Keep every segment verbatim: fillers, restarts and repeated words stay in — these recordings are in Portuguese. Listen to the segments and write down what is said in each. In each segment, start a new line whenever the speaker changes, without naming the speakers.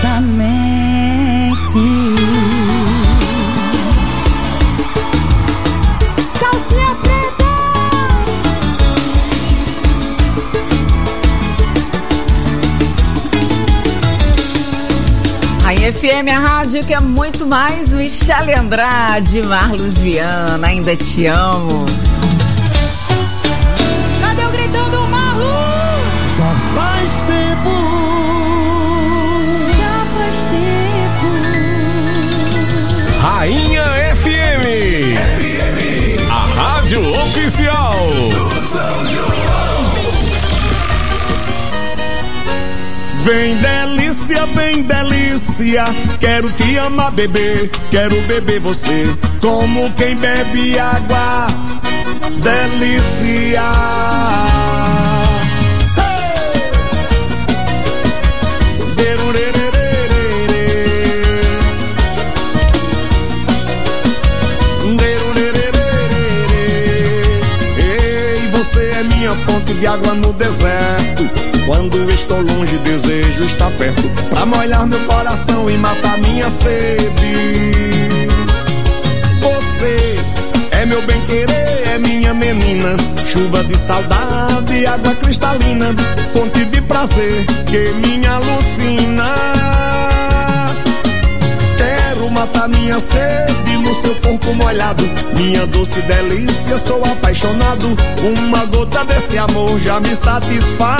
exatamente. Calcinha preta.
A F M, a rádio que é muito mais. Michele Andrade, Marlos Viana, Ainda Te Amo.
Cadê o gritão do Marlos?
Já faz tempo.
Já faz tempo.
Rainha F M. F M. A rádio oficial do São João.
Vem delícia, vem delícia, quero te amar, bebê, quero beber você, como quem bebe água, delícia. Hey! Ei, você é minha fonte de água no deserto. Quando estou longe, desejo estar perto, pra molhar meu coração e matar minha sede. Você é meu bem-querer, é minha menina, chuva de saudade, água cristalina, fonte de prazer que me alucina. Quero matar minha sede no seu corpo molhado, minha doce delícia, sou apaixonado. Uma gota desse amor já me satisfaz.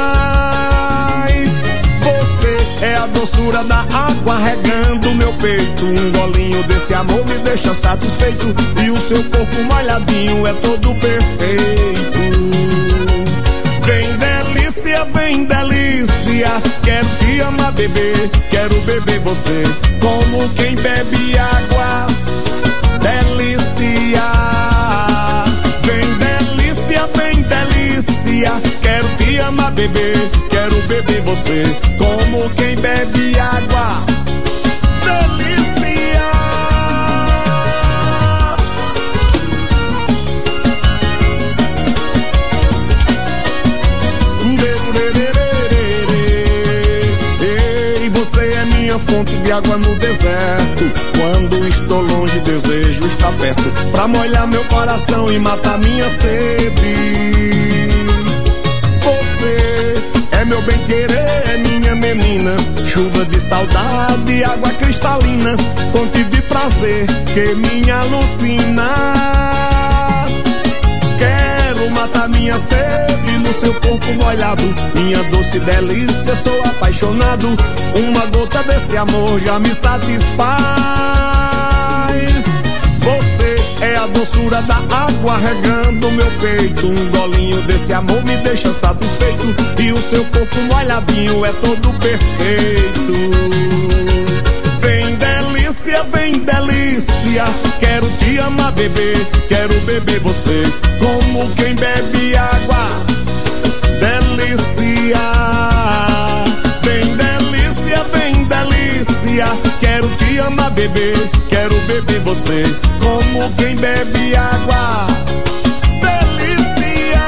Você é a doçura da água regando meu peito, um golinho desse amor me deixa satisfeito, e o seu corpo molhadinho é todo perfeito. Vem delícia, vem delícia, quero te amar, bebê, quero beber você, como quem bebe água, delícia. Vem delícia, vem delícia, quero te amar, bebê, quero beber você, como quem bebe água, delícia. Ei, você é minha fonte de água no deserto. Quando estou longe, desejo estar perto, pra molhar meu coração e matar minha sede. Você é meu bem-querer, é minha menina, chuva de saudade, água cristalina, fonte de prazer que me alucina. Quero matar minha sede no seu corpo molhado, minha doce delícia, sou apaixonado. Uma gota desse amor já me satisfaz. Você é a doçura da água regando meu peito, um golinho desse amor me deixa satisfeito, e o seu corpo molhadinho é todo perfeito. Vem delícia, vem delícia, quero te amar, bebê, quero beber você, como quem bebe água, delícia. Vem delícia, vem delícia, quero te amar, bebê, quero beber você, como quem bebe água, delícia.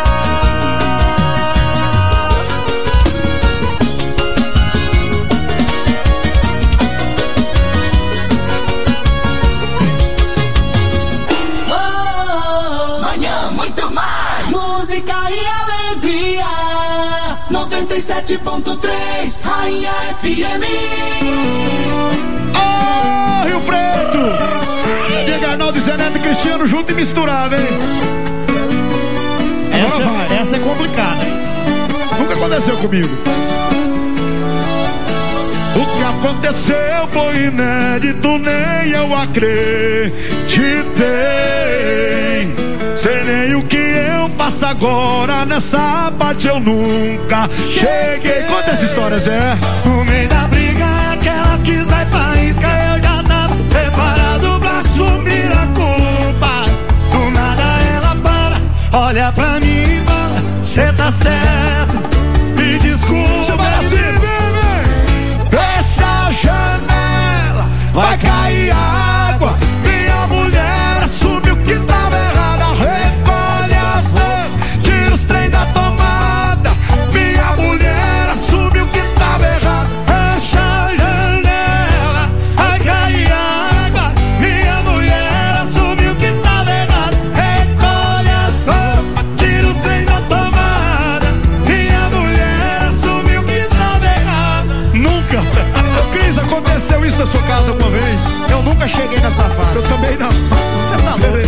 Oh, manhã muito mais música e alegria. noventa e sete ponto três Rainha F M.
Oh, Rio Preto! Diego Arnaldo, Zé Neto e Cristiano junto e misturado, hein? Essa, vai. essa é complicada. Nunca aconteceu comigo. O que aconteceu foi inédito, nem eu acreditei. Sei nem o que eu faço agora, nessa parte eu nunca cheguei. Conta essa história, Zé.
No meio da briga, aquelas que sai faísca, eu já tava preparado pra assumir a culpa. Do nada ela para, olha pra mim e fala: cê tá certo, me desculpa.
Chama assim, bebê.
Fecha a janela, vai cair água. Minha mulher assumiu que tava errada, recolhe as roupas, tira os trem da tomada. Minha mulher assumiu que tava errada. Fecha a janela. nunca cheguei nessa fase.
Eu também não.
Você tá louco?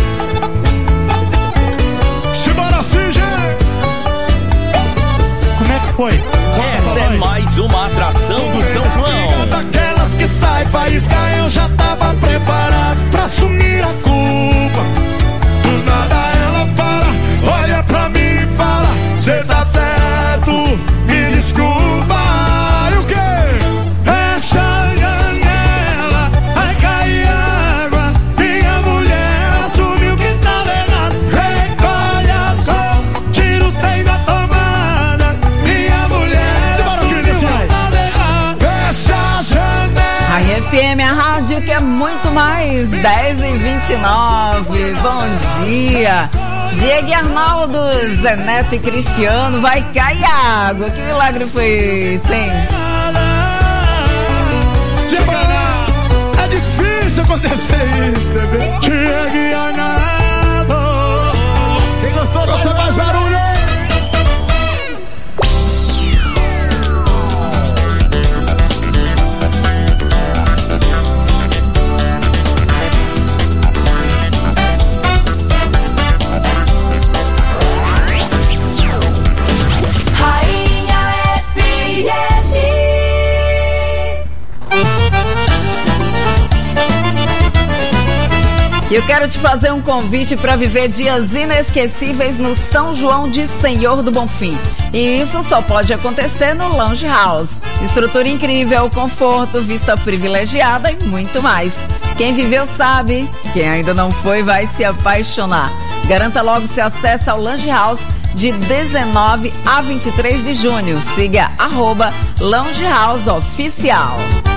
Simbora assim, gente.
Como é que foi?
Essa é mais uma atração do São João.
Daquelas que sai faísca, eu já tava preparado pra assumir a culpa. Do nada ela para, olha pra mim e fala: cê tá certo, me desculpa. E o quê? Fecha a janela, vai cair água. Minha mulher assumiu que tava errado. Recolhe a sol, tira os trem da tomada. Minha mulher assumiu que tava errado. Fecha a janela.
A F M, a rádio que é muito mais. Dez e vinte e nove. Bom dia. Diego e Arnaldo, Zé Neto e Cristiano. Vai cair água. Que milagre foi esse, hein?
É difícil acontecer isso, bebê.
Diego e Arnaldo.
Quem gostou, você faz barulho.
E eu quero te fazer um convite para viver dias inesquecíveis no São João de Senhor do Bonfim. E isso só pode acontecer no Lounge House. Estrutura incrível, conforto, vista privilegiada e muito mais. Quem viveu sabe, quem ainda não foi vai se apaixonar. Garanta logo seu acesso ao Lounge House de dezenove a vinte e três de junho. Siga arroba Lounge House Oficial.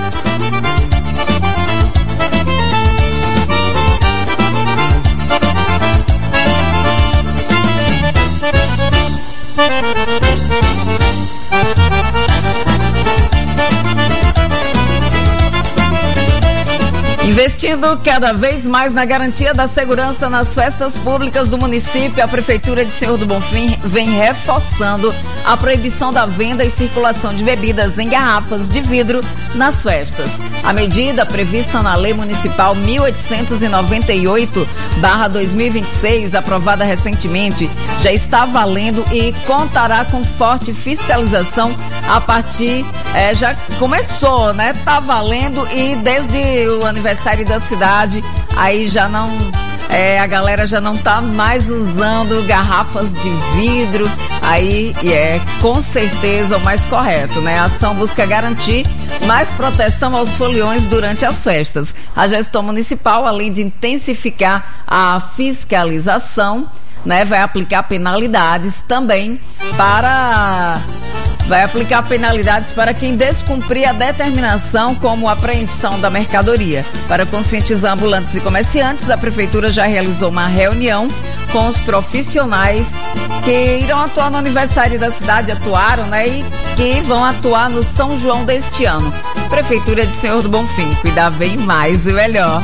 Investindo cada vez mais na garantia da segurança nas festas públicas do município, a Prefeitura de Senhor do Bonfim vem reforçando a proibição da venda e circulação de bebidas em garrafas de vidro nas festas. A medida, prevista na Lei Municipal mil oitocentos e noventa e oito barra dois mil e vinte e seis, aprovada recentemente, já está valendo e contará com forte fiscalização a partir, é, já começou, né? Tá valendo e desde o aniversário da cidade, aí já não, é, a galera já não tá mais usando garrafas de vidro, aí e é com certeza o mais correto, né? A ação busca garantir mais proteção aos foliões durante as festas. A gestão municipal, além de intensificar a fiscalização, né, vai aplicar penalidades também para... Vai aplicar penalidades para quem descumprir a determinação, como apreensão da mercadoria. Para conscientizar ambulantes e comerciantes, a Prefeitura já realizou uma reunião com os profissionais que irão atuar no aniversário da cidade, atuaram, né? E que vão atuar no São João deste ano. Prefeitura de Senhor do Bonfim, cuidar bem mais e melhor.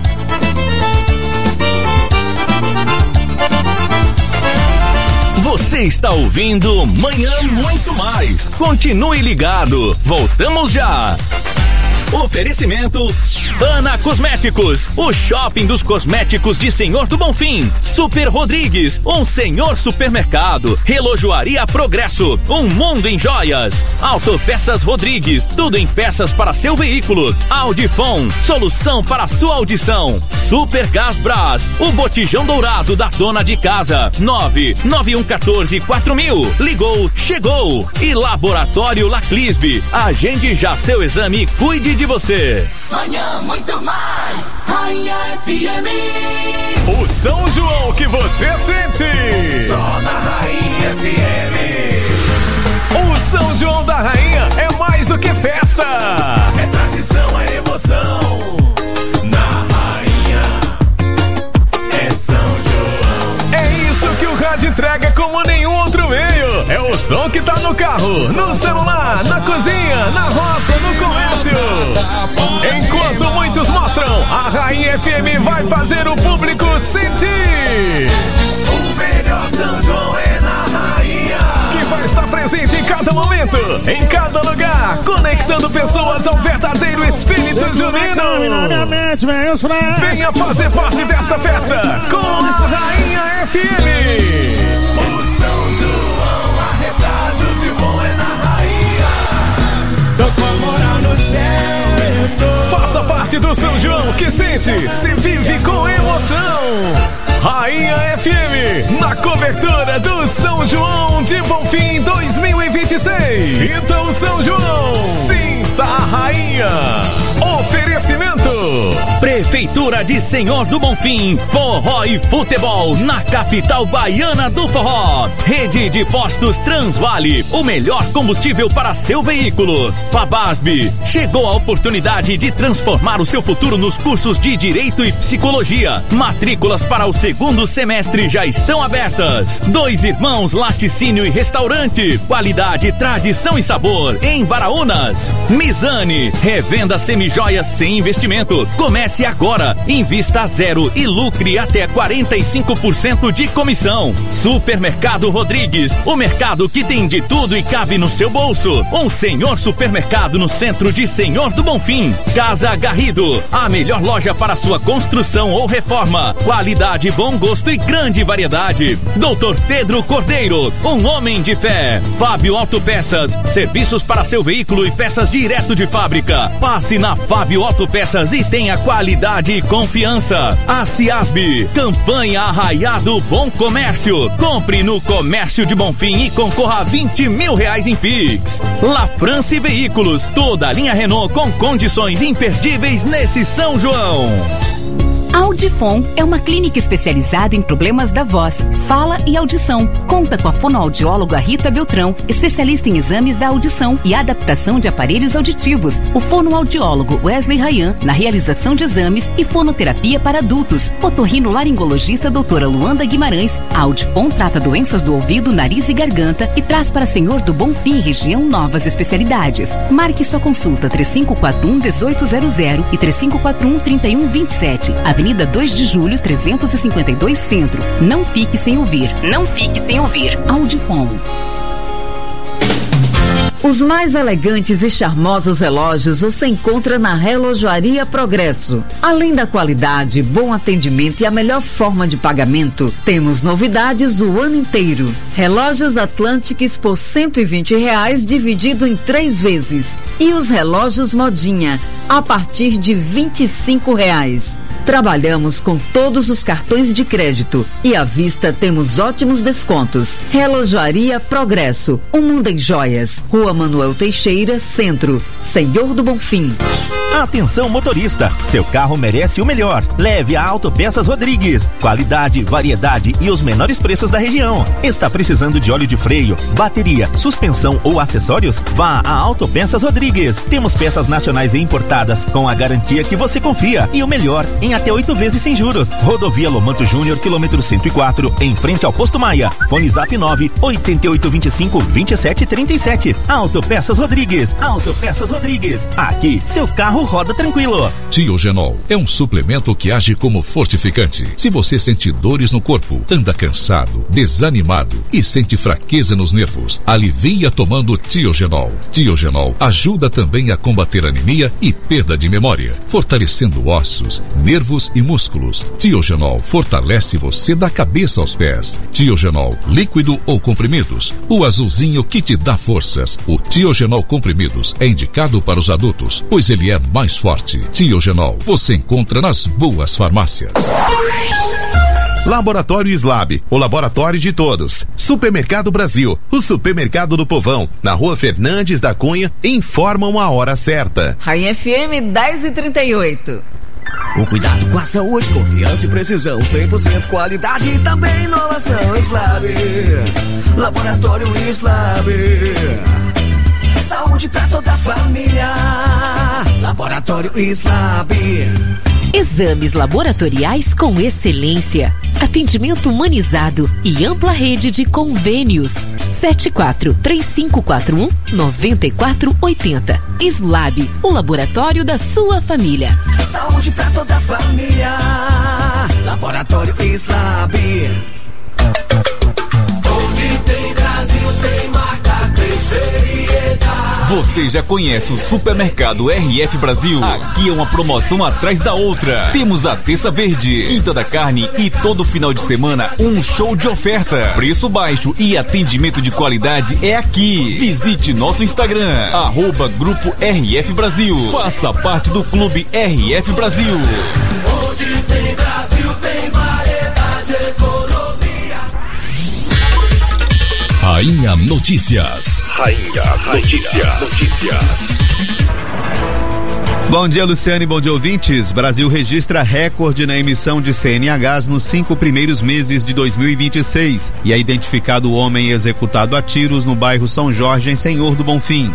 Você está ouvindo Manhã Muito Mais. Continue ligado. Voltamos já. Oferecimento Ana Cosméticos, o shopping dos cosméticos de Senhor do Bonfim. Super Rodrigues, um senhor supermercado. Relojoaria Progresso, um mundo em joias. Autopeças Rodrigues, tudo em peças para seu veículo. Audifon, solução para sua audição. Super Gás Brás, o botijão dourado da dona de casa. nove nove um um quatro quatro mil. Ligou, chegou. E Laboratório Laclisbe, agende já seu exame e cuide de você.
Manhã muito mais, Rainha F M.
O São João que você sente.
Só na Rainha F M.
O São João da Rainha é mais do que festa.
É tradição, é emoção. Na Rainha é São João.
É isso que o rádio entrega como nenhum outro meio. É o som que tá no carro, no celular, na cozinha, na roça, no comércio. Enquanto muitos mostram, a Rainha F M vai fazer o público sentir.
O melhor São João é na Rainha.
Que vai estar presente em cada momento, em cada lugar, conectando pessoas pessoas ao verdadeiro espírito junino. Venha fazer parte desta festa com a Rainha F M.
O São João arretado de bom é na Rainha. Tô com a moral no céu.
Faça parte do São João que sente, se vive com emoção. Rainha F M, na cobertura do São João de Bonfim dois mil e vinte e seis. Sinta o São João, sinta a Rainha. Oferecimento: Prefeitura de Senhor do Bonfim, forró e futebol na capital baiana do forró. Rede de postos Transvale, o melhor combustível para seu veículo. Fabasb, chegou a oportunidade de transformar o seu futuro nos cursos de Direito e Psicologia. Matrículas para o segundo semestre já estão abertas. Dois Irmãos Laticínio e Restaurante, qualidade, tradição e sabor em Baraunas. Mizane, revenda semijoias sem investimento. Comece agora, invista a zero e lucre até quarenta e cinco por cento de comissão. Supermercado Rodrigues, o mercado que tem de tudo e cabe no seu bolso. Um senhor supermercado no centro de Senhor do Bonfim. Casa Garrido, a melhor loja para sua construção ou reforma. Qualidade, bom gosto e grande variedade. Doutor Pedro Cordeiro, um homem de fé. Fábio Autopeças, serviços para seu veículo e peças direto de fábrica. Passe na Fábio Autopeças e tenha qualidade e confiança. A Ciasb, campanha Arraiado Bom Comércio. Compre no Comércio de Bonfim e concorra a vinte mil reais em Pix. La France Veículos, toda a linha Renault com condições imperdíveis nesse São João.
A Audifon é uma clínica especializada em problemas da voz, fala e audição. Conta com a fonoaudióloga Rita Beltrão, especialista em exames da audição e adaptação de aparelhos auditivos. O fonoaudiólogo Wesley Rayan, na realização de exames e fonoterapia para adultos. Otorrinolaringologista doutora Luanda Guimarães. A Audifon trata doenças do ouvido, nariz e garganta e traz para Senhor do Bonfim e região novas especialidades. Marque sua consulta três cinco quatro um, um oito zero zero e três cinco quatro um, três um dois sete. Avenida dois de julho, trezentos e cinquenta e dois Centro. Não fique sem ouvir. Não fique sem ouvir. Audifon.
Os mais elegantes e charmosos relógios você encontra na Relojoaria Progresso. Além da qualidade, bom atendimento e a melhor forma de pagamento, temos novidades o ano inteiro. Relógios Atlantics por cento e vinte reais dividido em três vezes. E os relógios Modinha a partir de vinte e cinco reais. Trabalhamos com todos os cartões de crédito e à vista temos ótimos descontos. Relojoaria Progresso, um mundo em joias. Rua Manuel Teixeira, Centro, Senhor do Bonfim.
Atenção motorista, seu carro merece o melhor. Leve a Autopeças Rodrigues. Qualidade, variedade e os menores preços da região. Está precisando de óleo de freio, bateria, suspensão ou acessórios? Vá a Autopeças Rodrigues. Temos peças nacionais e importadas com a garantia que você confia e o melhor, em até oito vezes sem juros. Rodovia Lomanto Júnior, quilômetro cento e quatro, em frente ao Posto Maia. Fone Zap nove oito oito dois cinco, dois sete três sete. Autopeças Rodrigues. Autopeças Rodrigues. Aqui, seu carro roda tranquilo.
Tiogenol é um suplemento que age como fortificante. Se você sente dores no corpo, anda cansado, desanimado e sente fraqueza nos nervos, alivia tomando Tiogenol. Tiogenol ajuda também a combater anemia e perda de memória, fortalecendo ossos, nervos e músculos. Tiogenol fortalece você da cabeça aos pés. Tiogenol, líquido ou comprimidos, o azulzinho que te dá forças. O Tiogenol comprimidos é indicado para os adultos, pois ele é mais forte. Tiogenol você encontra nas boas farmácias.
Laboratório Slab, o laboratório de todos. Supermercado Brasil, o supermercado do povão, na Rua Fernandes da Cunha, informam a hora certa.
Rainha F M dez e trinta e oito.
O cuidado com a saúde, confiança e precisão, cem por cento qualidade e também inovação. Slab, Laboratório Slab, saúde pra toda a família. Laboratório Slab.
Exames laboratoriais com excelência, atendimento humanizado e ampla rede de convênios. sete quatro três cinco quatro um nove quatro oito zero. Slab, o laboratório da sua família.
Saúde pra toda a família. Laboratório Slab. Onde tem Brasil, tem marca tem seriedade.
Você já conhece o Supermercado R F Brasil? Aqui é uma promoção atrás da outra. Temos a Terça Verde, Quinta da Carne e todo final de semana um show de oferta. Preço baixo e atendimento de qualidade é aqui. Visite nosso Instagram, arroba Grupo R F Brasil. Faça parte do Clube R F Brasil.
Onde tem Brasil, tem variedade, economia.
Rainha Notícias. Rainha Notícias. Notícias.
Bom dia, Luciane, bom dia, ouvintes. Brasil registra recorde na emissão de C N Hs nos cinco primeiros meses de dois mil e vinte e seis e é identificado o homem executado a tiros no bairro São Jorge, em Senhor do Bonfim.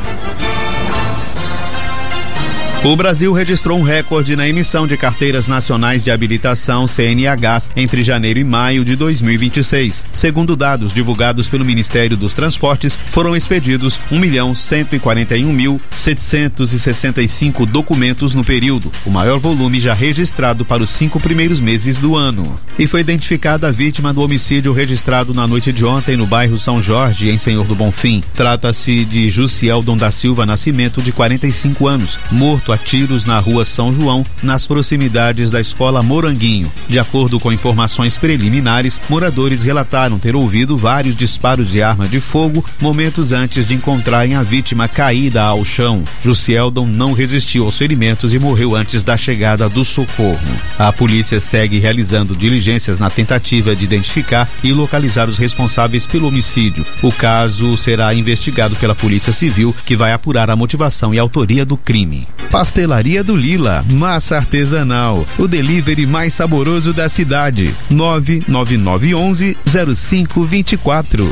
O Brasil registrou um recorde na emissão de carteiras nacionais de habilitação C N Hs entre janeiro e maio de dois mil e vinte e seis. Segundo dados divulgados pelo Ministério dos Transportes, foram expedidos um milhão cento e quarenta e um mil setecentos e sessenta e cinco documentos no período, o maior volume já registrado para os cinco primeiros meses do ano. E foi identificada a vítima do homicídio registrado na noite de ontem no bairro São Jorge, em Senhor do Bonfim. Trata-se de Juscieldon da Silva Nascimento, de quarenta e cinco anos, morto a tiros na rua São João, nas proximidades da escola Moranguinho. De acordo com informações preliminares, moradores relataram ter ouvido vários disparos de arma de fogo momentos antes de encontrarem a vítima caída ao chão. Juscieldon não resistiu aos ferimentos e morreu antes da chegada do socorro. A polícia segue realizando diligências na tentativa de identificar e localizar os responsáveis pelo homicídio. O caso será investigado pela Polícia Civil, que vai apurar a motivação e autoria do crime. Pastelaria do Lila, massa artesanal, o delivery mais saboroso da cidade. nove nove nove um um zero cinco dois quatro.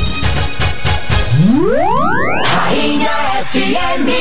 Rainha F M.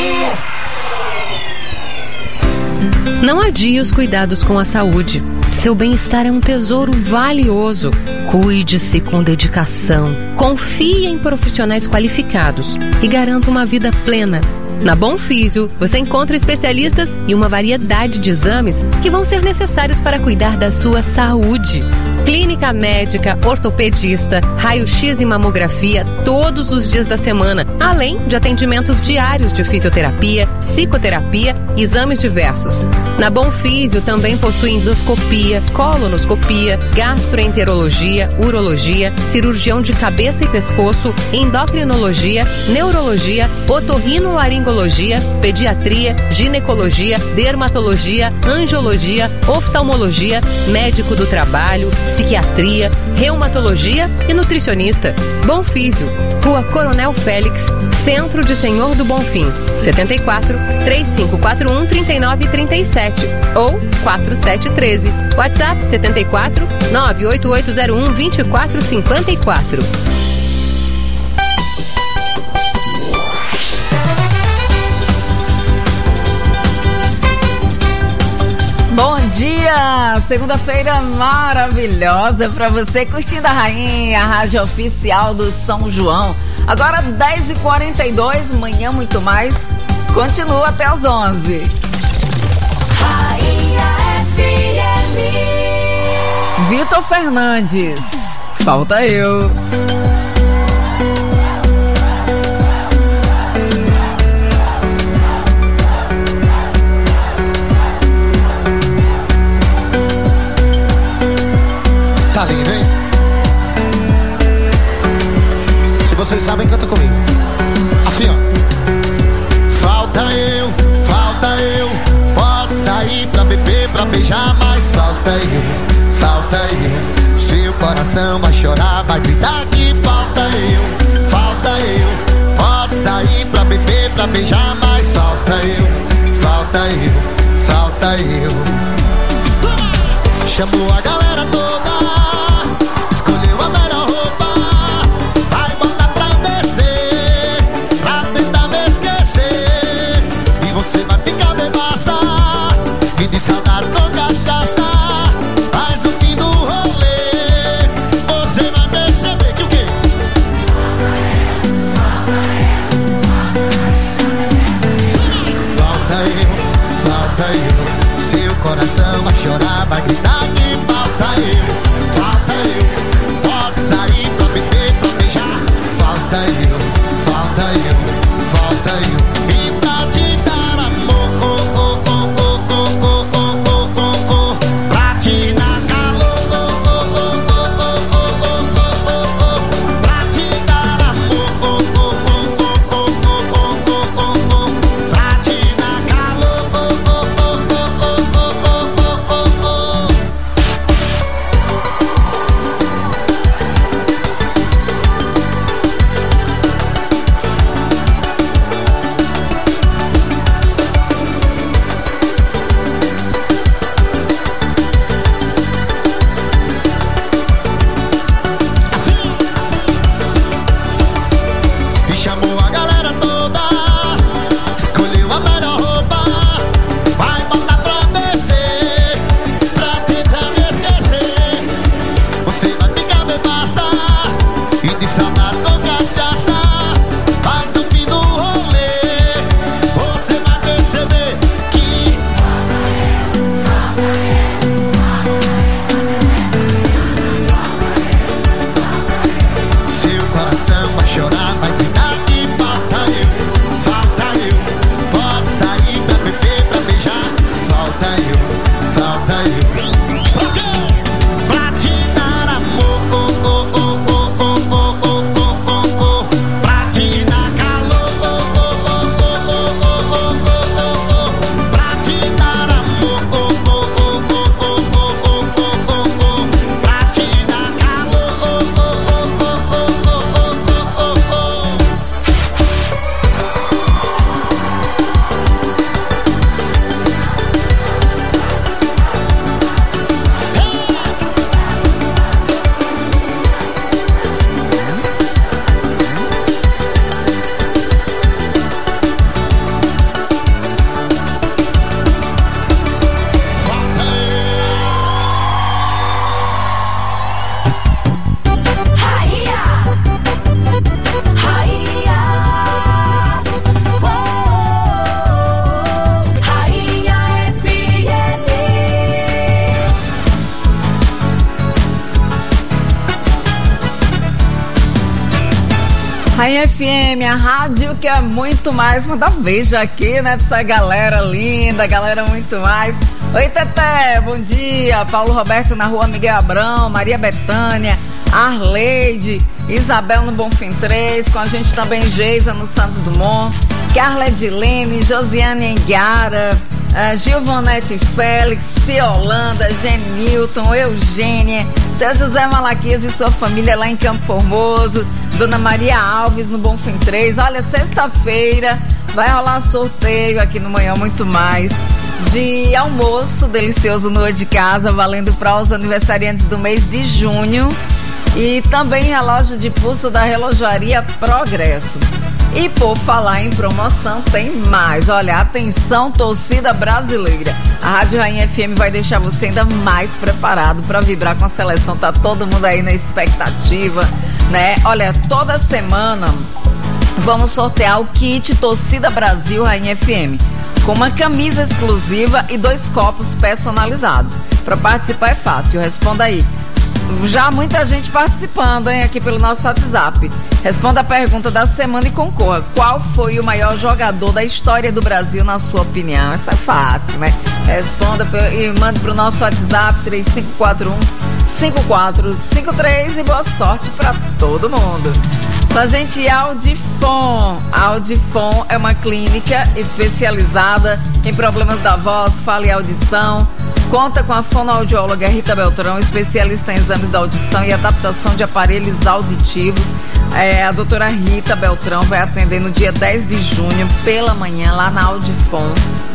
Não adie os cuidados com a saúde. Seu bem-estar é um tesouro valioso. Cuide-se com dedicação. Confie em profissionais qualificados e garanta uma vida plena. Na Bom Físio, você encontra especialistas e uma variedade de exames que vão ser necessários para cuidar da sua saúde. Clínica médica, ortopedista, raio-x e mamografia todos os dias da semana, além de atendimentos diários de fisioterapia, psicoterapia e exames diversos. Na Bom Físio também possui endoscopia, colonoscopia, gastroenterologia, urologia, cirurgião de cabeça e pescoço, endocrinologia, neurologia, otorrinolaringologia, pediatria, ginecologia, dermatologia, angiologia, oftalmologia, médico do trabalho, psiquiatria, reumatologia e nutricionista. Bom Físio, Rua Coronel Félix, Centro de Senhor do Bonfim, setenta e quatro, três cinco quatro um, trinta e nove trinta e sete ou quatro sete um três. WhatsApp setenta e quatro, nove oito oito zero um, dois quatro cinco quatro.
Bom dia! Segunda-feira maravilhosa pra você, curtindo a Rainha, a rádio oficial do São João. Agora dez e quarenta e dois, manhã muito mais, continua até as onze.
Rainha F M.
Vitor Fernandes, falta eu.
Tá lindo, hein? Se vocês sabem, canta comigo. Assim, ó. Falta eu, falta eu. Pode sair pra beber, pra beijar, mas falta eu, falta eu. Seu coração vai chorar, vai gritar que falta eu, falta eu. Pode sair pra beber, pra beijar, mas falta eu, falta eu, falta eu. Chamou a galera toda, escolheu a melhor roupa, vai botar pra descer, pra tentar me esquecer. E você vai ficar bebaça, e de saudade com cachaça. Mas no fim do rolê, você vai perceber que o quê? Falta eu, falta eu. Seu coração vai chorar, vai gritar.
Rainha F M, a rádio que é muito mais. Manda beijo aqui, né, pra essa galera linda, galera muito mais. Oi, Teté, bom dia. Paulo Roberto na rua Miguel Abrão, Maria Bethânia, Arleide, Isabel no Bonfim três, com a gente também Geisa no Santos Dumont, Carla Edilene, Josiane Engara, uh, Gilvanete Félix, Ciolanda, Genilton, Eugênia, seu José Malaquias e sua família lá em Campo Formoso, Dona Maria Alves no Bonfim três. Olha, sexta-feira vai rolar sorteio aqui no Manhã Muito Mais de almoço delicioso no de casa, valendo para os aniversariantes do mês de junho, e também relógio de pulso da Relojaria Progresso. E por falar em promoção, tem mais. Olha, atenção, torcida brasileira. A Rádio Rainha F M vai deixar você ainda mais preparado para vibrar com a seleção. Tá todo mundo aí na expectativa, né? Olha, toda semana vamos sortear o kit Torcida Brasil Rainha F M, com uma camisa exclusiva e dois copos personalizados. Para participar é fácil, responda aí. Já muita gente participando, hein, aqui pelo nosso WhatsApp. Responda a pergunta da semana e concorra. Qual foi o maior jogador da história do Brasil, na sua opinião? Essa é fácil, né? Responda e mande pro nosso WhatsApp três cinco quatro um, cinco quatro cinco três e boa sorte para todo mundo. Com a gente, Audifon. Audifon é uma clínica especializada em problemas da voz, fala e audição. Conta com a fonoaudióloga Rita Beltrão, especialista em exames da audição e adaptação de aparelhos auditivos. É, a doutora Rita Beltrão vai atender no dia dez de junho, pela manhã, lá na Audifon.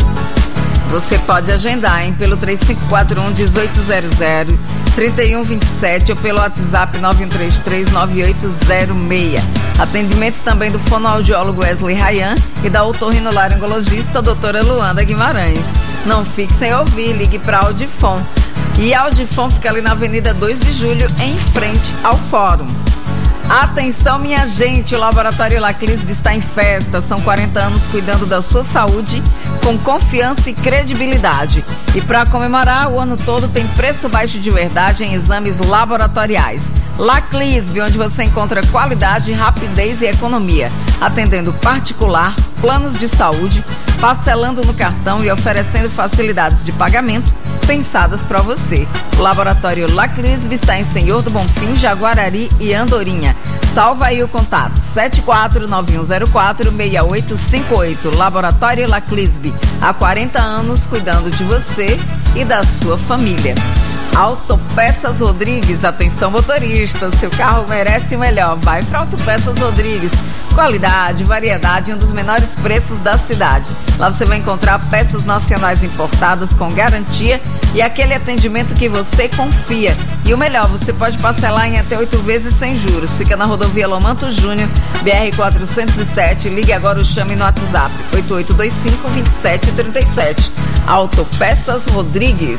Você pode agendar, hein, pelo três cinco quatro um, um oito zero zero, três um dois sete ou pelo WhatsApp nove um três três, nove oito zero seis. Atendimento também do fonoaudiólogo Wesley Rayan e da otorrinolaringologista doutora Luanda Guimarães. Não fique sem ouvir, ligue para a Audifon. E a Audifon fica ali na Avenida dois de julho, em frente ao Fórum. Atenção, minha gente, o Laboratório Laclisbe está em festa. São quarenta anos cuidando da sua saúde com confiança e credibilidade. E para comemorar, o ano todo tem preço baixo de verdade em exames laboratoriais. Laclisbe, onde você encontra qualidade, rapidez e economia, atendendo particular, planos de saúde, parcelando no cartão e oferecendo facilidades de pagamento pensadas para você. O Laboratório Laclisbe está em Senhor do Bonfim, Jaguarari e Andorinha. Salva aí o contato sete quatro nove um zero quatro, seis oito cinco oito. Laboratório Laclisbe, há quarenta anos cuidando de você e da sua família. Autopeças Rodrigues, atenção motorista, seu carro merece o melhor, vai para Autopeças Rodrigues. Qualidade, variedade e um dos menores preços da cidade. Lá você vai encontrar peças nacionais importadas com garantia e aquele atendimento que você confia. E o melhor, você pode parcelar em até oito vezes sem juros. Fica na rodovia Lomanto Júnior, B R quatrocentos e sete. Ligue agora ou chame no WhatsApp oito oito dois cinco, dois sete três sete. Autopeças Rodrigues.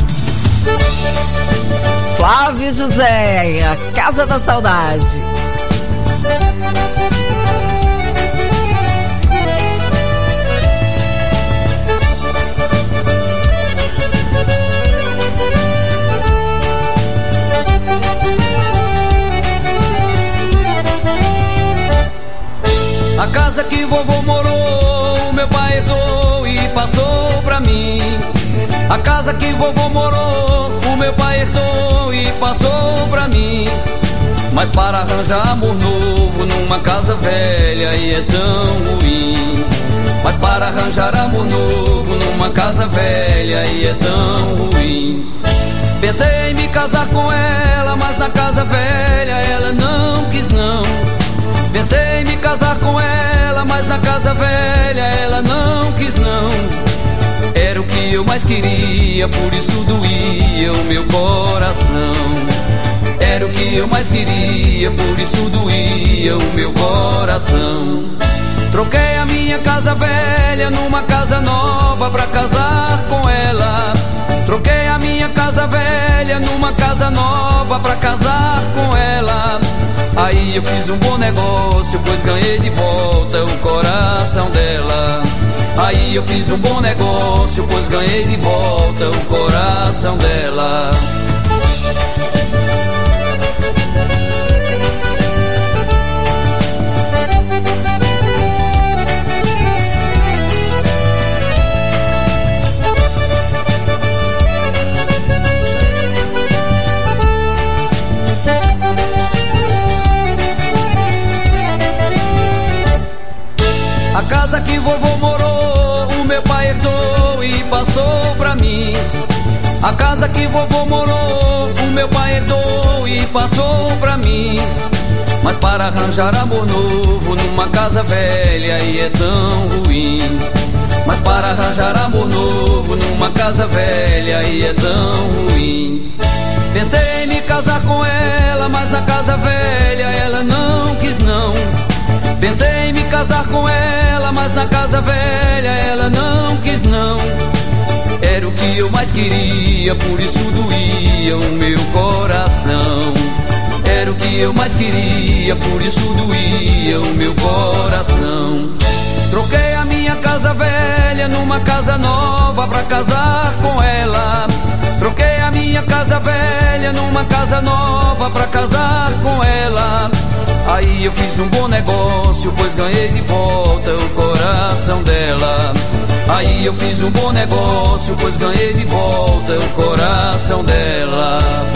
Flávio José, a Casa da Saudade.
A casa que vovô morou, meu pai herdou e passou pra mim. A casa que vovô morou, o meu pai herdou e passou pra mim. Mas para arranjar amor novo numa casa velha e é tão ruim. Mas para arranjar amor novo numa casa velha e é tão ruim. Pensei em me casar com ela, mas na casa velha ela não quis não. Pensei em me casar com ela, mas na casa velha ela não quis não. Era o que eu mais queria, por isso doía o meu coração. Era o que eu mais queria, por isso doía o meu coração. Troquei a minha casa velha numa casa nova pra casar com ela. Troquei a minha casa velha numa casa nova pra casar com ela. Aí eu fiz um bom negócio, pois ganhei de volta o coração dela. Aí eu fiz um bom negócio, pois ganhei de volta o coração dela. passou pra mim. A casa que vovô morou, o meu pai herdou e passou pra mim. Mas para arranjar amor novo numa casa velha aí é tão ruim. Mas para arranjar amor novo numa casa velha aí é tão ruim. Pensei em me casar com ela, mas na casa velha ela não quis não. Pensei em me casar com ela, mas na casa velha ela não quis não. Era o que eu mais queria, por isso doía o meu coração. Era o que eu mais queria, por isso doía o meu coração. Troquei a minha casa velha numa casa nova pra casar com ela. Troquei a minha casa velha numa casa nova pra casar com ela. Aí eu fiz um bom negócio, pois ganhei de volta o coração dela. Aí eu fiz um bom negócio, pois ganhei de volta o coração dela.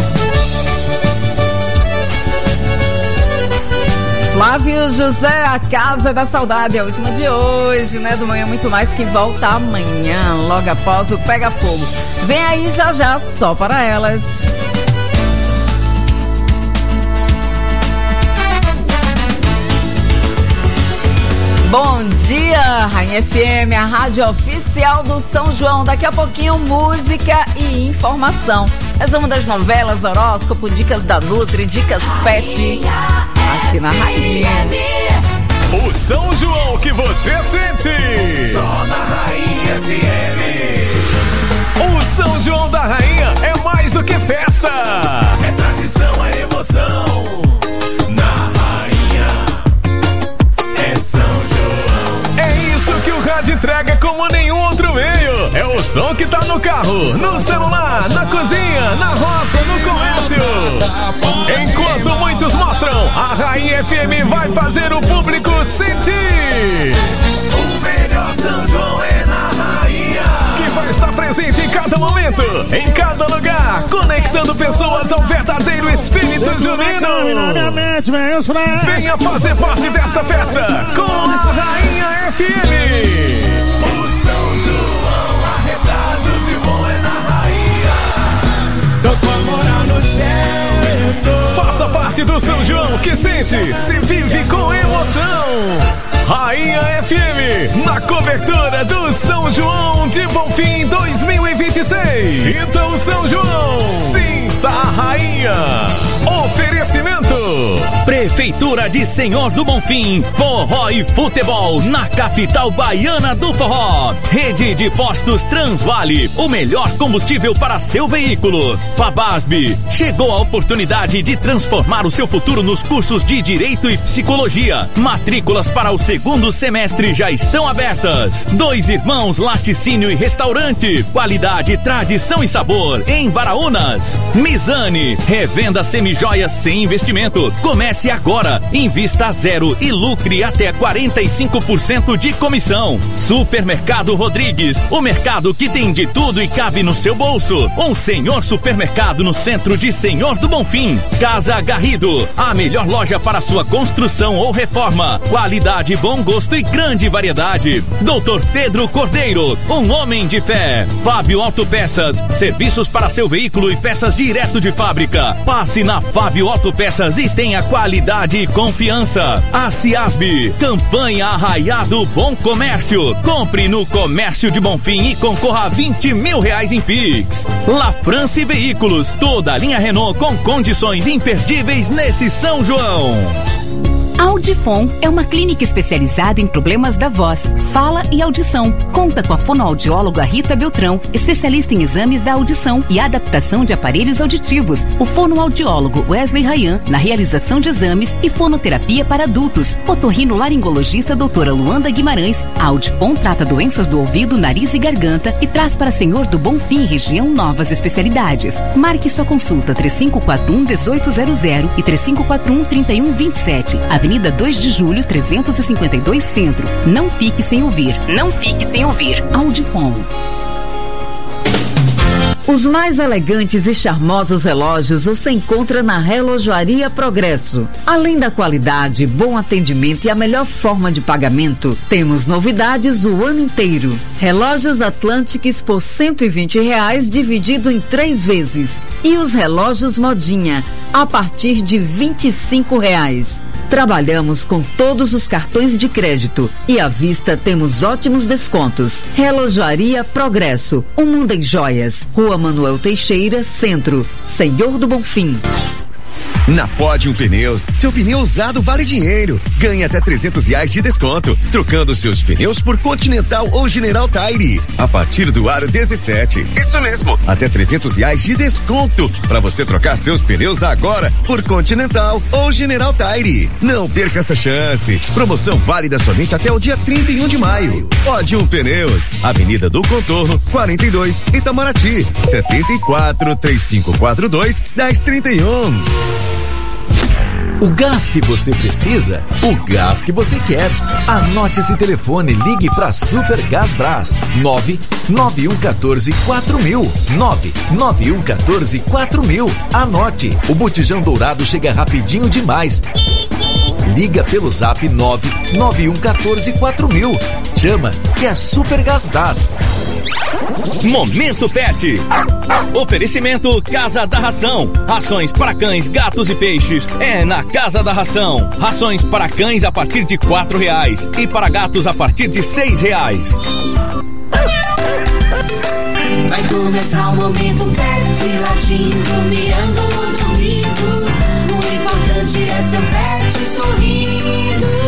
Flávio José, a Casa da Saudade, é a última de hoje, né? Do Manhã Muito Mais, que volta amanhã, logo após o Pega Fogo. Vem aí já já, só para elas. Bom dia, Rainha F M, a rádio oficial do São João. Daqui a pouquinho, música e informação. Resumo das novelas, horóscopo, dicas da Nutri, dicas Pet, aqui na Rainha.
O São João que você sente.
Só na Rainha F M.
O São João da Rainha é mais do que festa.
É tradição, é emoção. Na Rainha é São João.
É isso que o rádio entrega como nenhum outro meio. É o som que tá no carro, no celular, na cozinha, na roça, no comércio. Enquanto muitos mostram, a Rainha F M vai fazer o público sentir.
O melhor São João é na Rainha,
que vai estar presente em cada momento, em cada lugar, conectando pessoas ao verdadeiro espírito junino. Venha fazer parte desta festa com a Rainha F M.
O São João arretado de bom é na Rainha. Tô com amor no céu, eu tô.
Faça parte do São João que sente, se vive com emoção. Rainha F M, na cobertura do São João de Bonfim dois mil e vinte e seis. Sinta o São João, sinta a Rainha. Oferecimento: Prefeitura de Senhor do Bonfim, forró e futebol na capital baiana do forró. Rede de postos Transvale, o melhor combustível para seu veículo. Fabasb, chegou a oportunidade de transformar o seu futuro nos cursos de Direito e Psicologia. Matrículas para o segundo semestre já estão abertas. Dois Irmãos Laticínio e Restaurante, qualidade, tradição e sabor em Baraunas. Mizane, revenda semijoias sem investimento. Comece agora, invista a zero e lucre até quarenta e cinco por cento de comissão. Supermercado Rodrigues, o mercado que tem de tudo e cabe no seu bolso. Um senhor supermercado no centro de Senhor do Bonfim. Casa Garrido, a melhor loja para sua construção ou reforma. Qualidade, bom gosto e grande variedade. Doutor Pedro Cordeiro, um homem de fé. Fábio Autopeças, serviços para seu veículo e peças direto de fábrica. Passe na Fábio Autopeças e tenha qualidade e confiança. A Ciasb, campanha Arraiado Bom Comércio. Compre no Comércio de Bonfim e concorra a vinte mil reais em Pix. La France Veículos, toda a linha Renault com condições imperdíveis nesse São João.
Audifon é uma clínica especializada em problemas da voz, fala e audição. Conta com a fonoaudióloga Rita Beltrão, especialista em exames da audição e adaptação de aparelhos auditivos. O fonoaudiólogo Wesley Ryan, na realização de exames e fonoterapia para adultos. Otorrinolaringologista doutora Luanda Guimarães. A Audifon trata doenças do ouvido, nariz e garganta e traz para Senhor do Bonfim e região novas especialidades. Marque sua consulta três cinco quatro um, um oito zero zero e três cinco quatro um, três um dois sete. Avenida dois de Julho, trezentos e cinquenta e dois Centro. Não fique sem ouvir. Não fique sem ouvir. Audifon.
Os mais elegantes e charmosos relógios você encontra na Relojoaria Progresso. Além da qualidade, bom atendimento e a melhor forma de pagamento, temos novidades o ano inteiro. Relógios Atlantics por cento e vinte reais dividido em três vezes. E os relógios Modinha a partir de vinte e cinco reais. Trabalhamos com todos os cartões de crédito e à vista temos ótimos descontos. Relojoaria Progresso, um mundo em joias. Rua Manuel Teixeira, Centro, Senhor do Bonfim.
Na Podium Pneus, seu pneu usado vale dinheiro. Ganhe até trezentos reais de desconto, trocando seus pneus por Continental ou General Tire. A partir do aro dezessete. Isso mesmo, até trezentos reais de desconto para você trocar seus pneus agora por Continental ou General Tire. Não perca essa chance. Promoção válida somente até o dia trinta e um de maio. Podium Pneus, Avenida do Contorno, quarenta e dois, Itamaraty, setenta e quatro, três cinco quatro dois, dez trinta e um.
O gás que você precisa, o gás que você quer. Anote esse telefone, ligue para Super Gás Brás. nove nove um um quatro quatro mil. nove nove um um quatro quatro mil. Anote, o botijão dourado chega rapidinho demais. Liga pelo zap nove nove um um quatro quatro mil. Chama, que é Super Gás Brás.
Momento Pet. Oferecimento Casa da Ração. Rações para cães, gatos e peixes é na Casa da Ração. Rações para cães a partir de quatro reais e para gatos a partir de seis reais.
Vai começar o Momento Pet, latindo, miando, dormindo. O importante é seu pet sorrindo.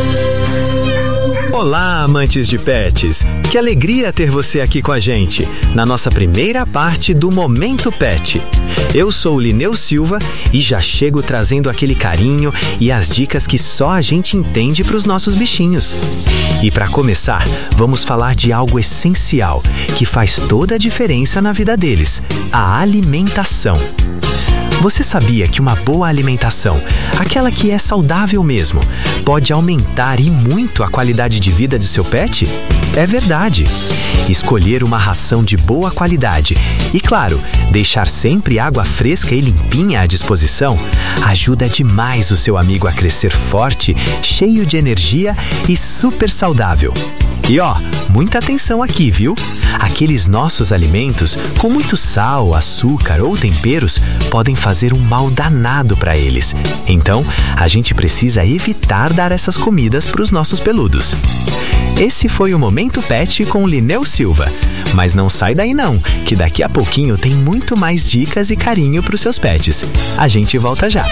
Olá, amantes de pets! Que alegria ter você aqui com a gente, na nossa primeira parte do Momento Pet. Eu sou o Lineu Silva e já chego trazendo aquele carinho e as dicas que só a gente entende para os nossos bichinhos. E para começar, vamos falar de algo essencial, que faz toda a diferença na vida deles: a alimentação. Você sabia que uma boa alimentação, aquela que é saudável mesmo, pode aumentar e muito a qualidade de vida de seu pet? É verdade. Escolher uma ração de boa qualidade e, claro, deixar sempre água fresca e limpinha à disposição ajuda demais o seu amigo a crescer forte, cheio de energia e super saudável. E ó, muita atenção aqui, viu? Aqueles nossos alimentos com muito sal, açúcar ou temperos podem fazer um mal danado para eles. Então, a gente precisa evitar dar essas comidas para os nossos peludos. Esse foi o Momento Pet com Lineu Silva. Mas não sai daí não, que daqui a pouquinho tem muito mais dicas e carinho para os seus pets. A gente volta já.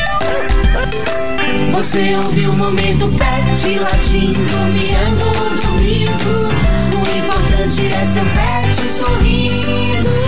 Você ouviu o Momento Pet, latindo, miando, dormindo. O importante é seu pet sorrindo.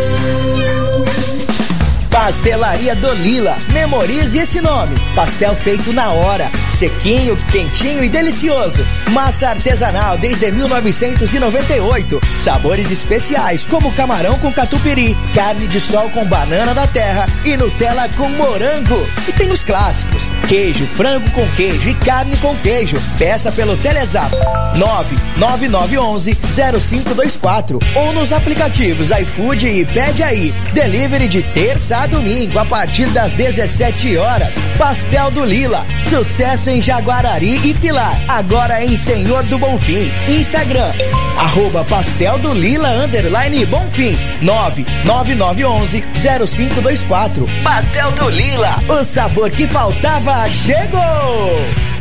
Pastelaria do Lila. Memorize esse nome. Pastel feito na hora, sequinho, quentinho e delicioso. Massa artesanal desde mil novecentos e noventa e oito. Sabores especiais como camarão com catupiry, carne de sol com banana da terra e Nutella com morango. E tem os clássicos: queijo, frango com queijo e carne com queijo. Peça pelo Telezap nove nove nove um um zero cinco dois quatro ou nos aplicativos iFood e Pede Aí. Delivery de terça a domingo a partir das dezessete horas. Pastel do Lila, sucesso em Jaguarari e Pilar, agora em Senhor do Bonfim. Instagram, arroba Pastel do Lila underline Bonfim. nove nove nove um um zero cinco dois quatro. Pastel do Lila, o sabor que faltava chegou!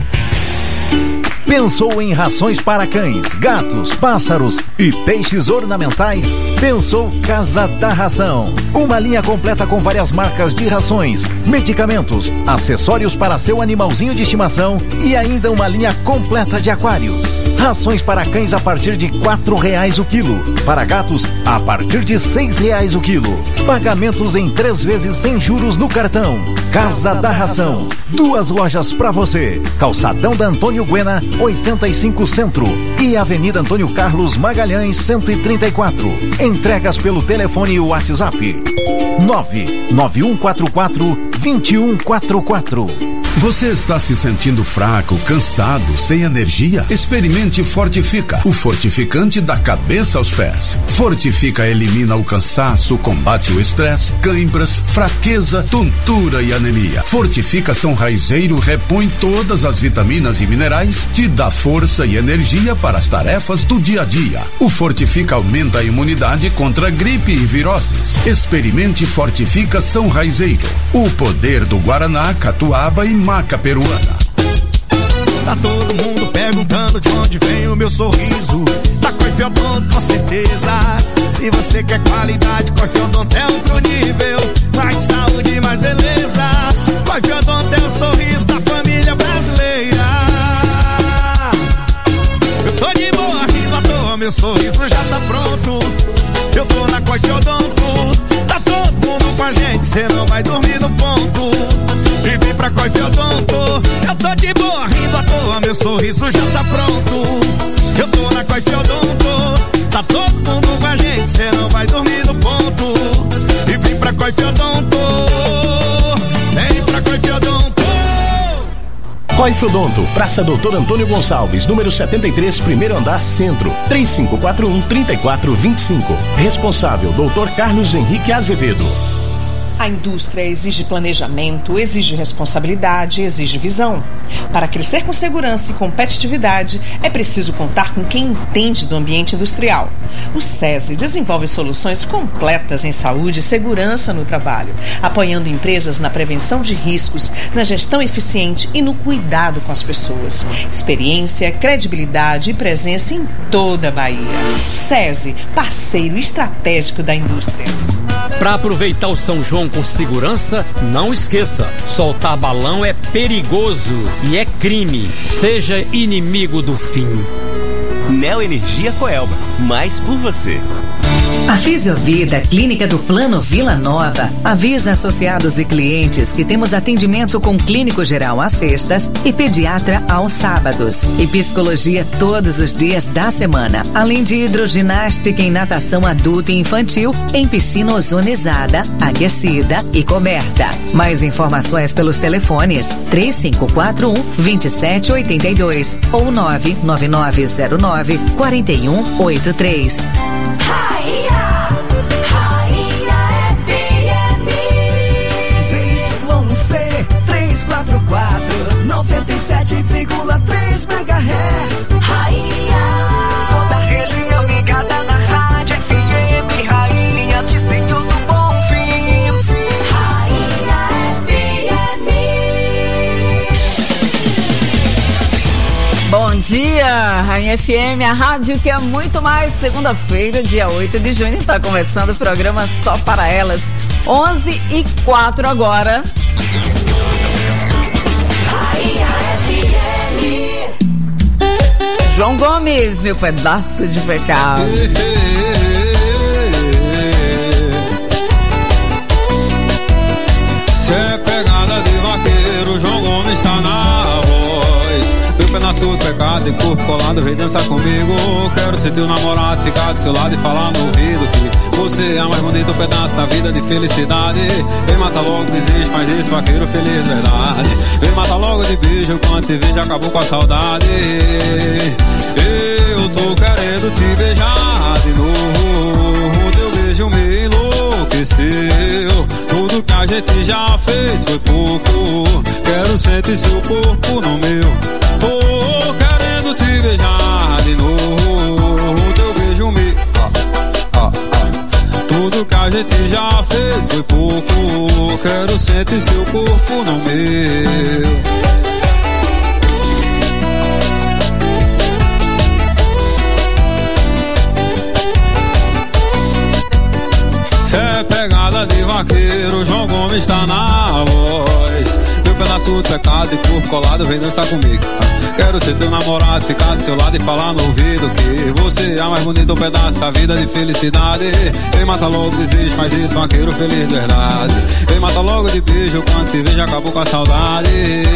Pensou em rações para cães, gatos, pássaros e peixes ornamentais? Pensou Casa da Ração. Uma linha completa com várias marcas de rações, medicamentos, acessórios para seu animalzinho de estimação e ainda uma linha completa de aquários. Rações para cães a partir de quatro reais o quilo. Para gatos, a partir de seis reais o quilo. Pagamentos em três vezes sem juros no cartão. Casa da Ração. Duas lojas para você. Calçadão da Antônio Guena, oitenta e cinco Centro e Avenida Antônio Carlos Magalhães, cento e trinta e quatro. Entregas pelo telefone e WhatsApp nove nove um quatro quatro dois um quatro quatro.
Você está se sentindo fraco, cansado, sem energia? Experimente Fortifica, o fortificante da cabeça aos pés. Fortifica elimina o cansaço, combate o estresse, cãibras, fraqueza, tontura e anemia. Fortifica São Raizeiro repõe todas as vitaminas e minerais, te dá força e energia para as tarefas do dia a dia. O Fortifica aumenta a imunidade contra gripe e viroses. Experimente Fortifica São Raizeiro, o poder do Guaraná, Catuaba e maca peruana.
Tá todo mundo perguntando de onde vem o meu sorriso. Da Coife Odonto, com certeza. Se você quer qualidade, Coife Odonto é outro nível. Mais saúde, mais beleza. Coife Odonto é o sorriso da família brasileira. Eu tô de boa, rindo à toa, meu sorriso já tá pronto. Eu tô na Coife Odonto. Tá todo mundo com a gente, cê não vai dormir no ponto. E vem pra Coife Odonto. Eu tô de boa, rindo à toa, meu sorriso já tá pronto. Eu tô na Coife Odonto. Tá todo mundo com a gente, cê não vai dormir no ponto. E vem pra Coife Odonto. Vem pra Coife Odonto.
Coife Odonto, Praça Doutor Antônio Gonçalves, número setenta e três, primeiro andar, centro. três cinco quatro um, três quatro dois cinco. Responsável, doutor Carlos Henrique Azevedo.
A indústria exige planejamento, exige responsabilidade, exige visão. Para crescer com segurança e competitividade, é preciso contar com quem entende do ambiente industrial. O SESI desenvolve soluções completas em saúde e segurança no trabalho, apoiando empresas na prevenção de riscos, na gestão eficiente e no cuidado com as pessoas. Experiência, credibilidade e presença em toda a Bahia. SESI, parceiro estratégico da indústria.
Para aproveitar o São João com segurança, não esqueça, soltar balão é perigoso e é crime. Seja inimigo do fim.
Neoenergia Coelba, mais por você.
A Fisiovida, clínica do Plano Vila Nova, avisa associados e clientes que temos atendimento com clínico geral às sextas e pediatra aos sábados. E psicologia todos os dias da semana, além de hidroginástica em natação adulta e infantil em piscina ozonizada, aquecida e coberta. Mais informações pelos telefones três cinco quatro um, dois sete oito dois ou nove nove nove zero nove quatro um oito três.
Rainha, Rainha F M. Z Y C trezentos e quarenta e quatro, noventa e sete vírgula três megahertz. Rainha, toda a região ligada na rádio F M. Rainha de Senhor do Bom Fim. Rainha F M.
Bom dia, Rainha F M, a rádio que é muito mais. Segunda-feira, dia oito de junho, está começando o programa Só para Elas. onze e quatro agora.
Rainha F M.
João Gomes, meu pedaço de pecado.
Cê é pegada de vaqueiro, João Gomes tá na voz. Meu pedaço do pecado e corpo colado, vem dançar comigo. Quero ser teu namorado, ficar do seu lado e falar no ouvido que você é a mais bonita pedaço da vida de felicidade. Vem matar logo, desejo, faz esse vaqueiro feliz, verdade. Vem matar logo de beijo, quando te vejo acabou com a saudade. Eu tô querendo te beijar de novo, teu beijo me enlouqueceu. Tudo que a gente já fez foi pouco, quero sentir seu corpo no meu. Tô querendo te beijar de novo, teu beijo me... Ah, ah, ah. Tudo que a gente já fez foi pouco, quero sentir seu corpo no meu. Cê é pegada de vaqueiro, João Gomes tá na voz. Meu pedaço do pecado e corpo colado, vem dançar comigo. Quero ser teu namorado, ficar do seu lado e falar no ouvido que você é a mais bonita um pedaço da vida de felicidade. Vem matar logo o desejo, faz isso, vaqueiro feliz, verdade. Vem matar logo de beijo, quando te vejo acabou com a saudade.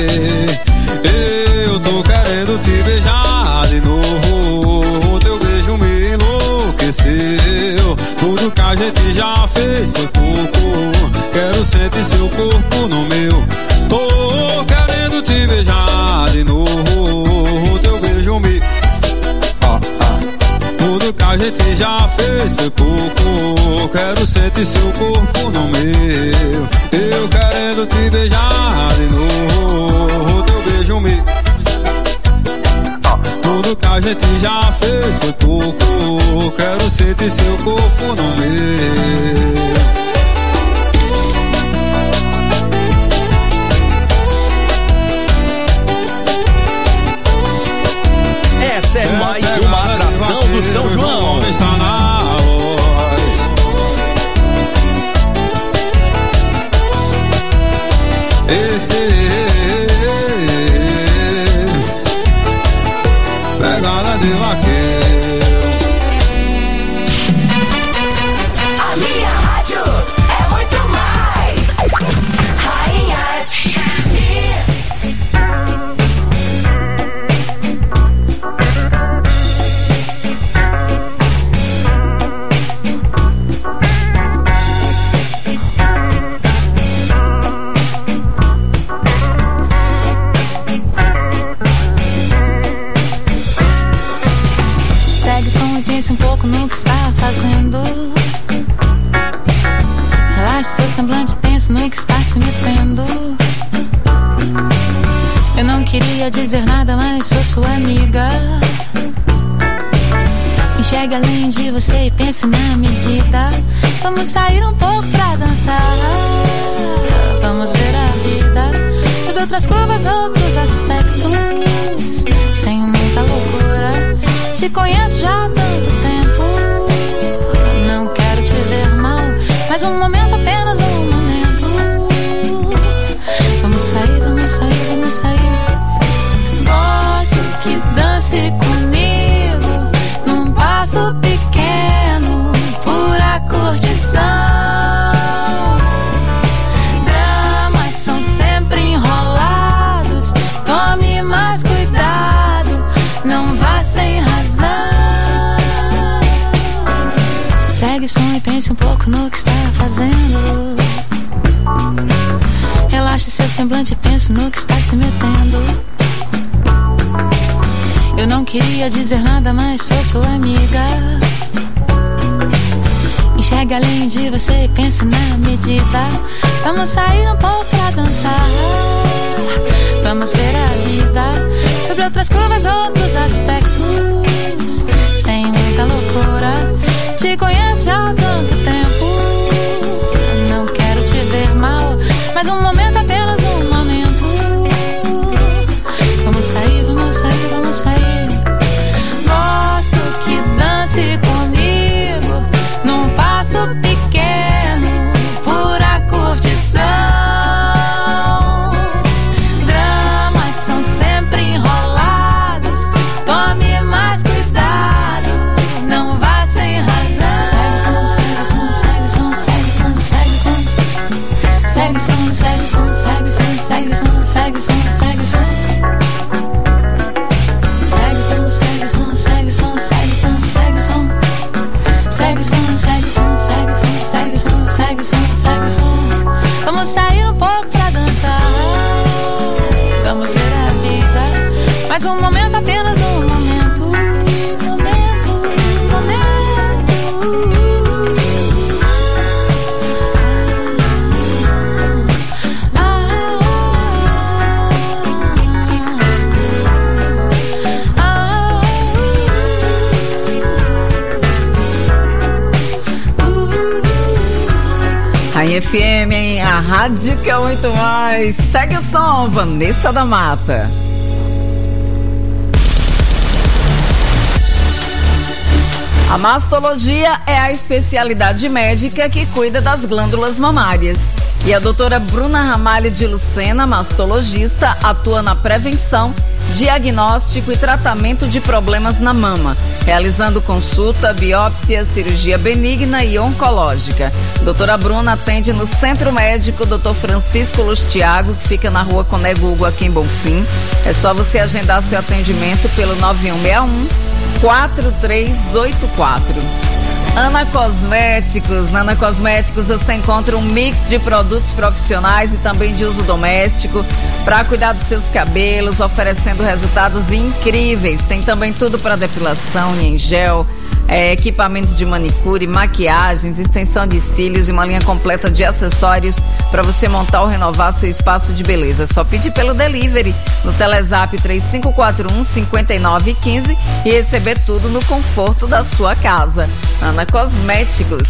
Eu tô querendo te beijar de novo, teu beijo me enlouqueceu. Tudo que a gente já fez foi pouco, quero sentir seu corpo no meu. Tô querendo já fez foi pouco. Quero sentir seu corpo no meu. Eu querendo te beijar de novo. Teu beijo me. Tudo que a gente já fez foi pouco. Quero sentir seu corpo no meu.
Essa é mais uma atração do São João.
Está na voz. Ei, ei, ei, ei. Pegada de vaqueiro.
A minha rádio é muito mais. Rainha F M.
Pense um pouco no que está fazendo. Relaxe seu semblante, pense no que está se metendo. Eu não queria dizer nada, mas sou sua amiga. Enxergue além de você e pense na medida. Vamos sair um pouco pra dançar. Vamos ver a vida sob outras curvas, outros aspectos, sem muita loucura. Te conheço já há tanto tempo. Não quero te ver mal, mas um momento, apenas um momento. Vamos sair, vamos sair, vamos sair. Gosto que dance comigo num passo pequeno, pura curtição. Dramas são sempre enrolados. Tome mais cuidado, não vá sem razão. Segue o som e pense um pouco no que está fazendo. Relaxe seu semblante e pense no que está se metendo. Eu não queria dizer nada, mas sou sua amiga. Enxergue além de você e pense na medida. Vamos sair um pouco pra dançar. Vamos ver a vida sobre outras curvas, outros aspectos, sem muita loucura. Te conheço já há tanto tempo. Não quero te ver mal, mas um momento, apenas um momento. Vamos sair, vamos sair, vamos sair. Gosto que dance comigo num passo pequeno, pura curtição. Dramas são sempre enrolados. Tome mais cuidado, não vá sem razão. Segue som, segue som, segue som, segue som. Segue som, segue som, segue som, segue som, segue som, segue som. Segue som, segue som, segue som, segue som, segue som. Segue som, segue som, segue som, segue som, segue som, segue som. Vamos sair um pouco pra dançar. Vamos ver a vida, mais um momento, apenas um momento. Momento, momento. Ah, ah, ah,
A F M, hein? A rádio que é muito mais. Segue o som, Vanessa da Mata. A mastologia é a especialidade médica que cuida das glândulas mamárias. E a doutora Bruna Ramalho de Lucena, mastologista, atua na prevenção, diagnóstico e tratamento de problemas na mama, realizando consulta, biópsia, cirurgia benigna e oncológica. Doutora Bruna atende no Centro Médico doutor Francisco Lustiago, que fica na rua Conegugo, aqui em Bonfim. É só você agendar seu atendimento pelo nove um seis um, quatro três oito quatro. Ana Cosméticos. Na Ana Cosméticos você encontra um mix de produtos profissionais e também de uso doméstico para cuidar dos seus cabelos, oferecendo resultados incríveis. Tem também tudo para depilação, unha em gel, é, equipamentos de manicure, maquiagens, extensão de cílios e uma linha completa de acessórios para você montar ou renovar seu espaço de beleza. Só pedir pelo delivery no Telezap três cinco quatro um, cinco nove um cinco e receber tudo no conforto da sua casa. Ana Cosméticos.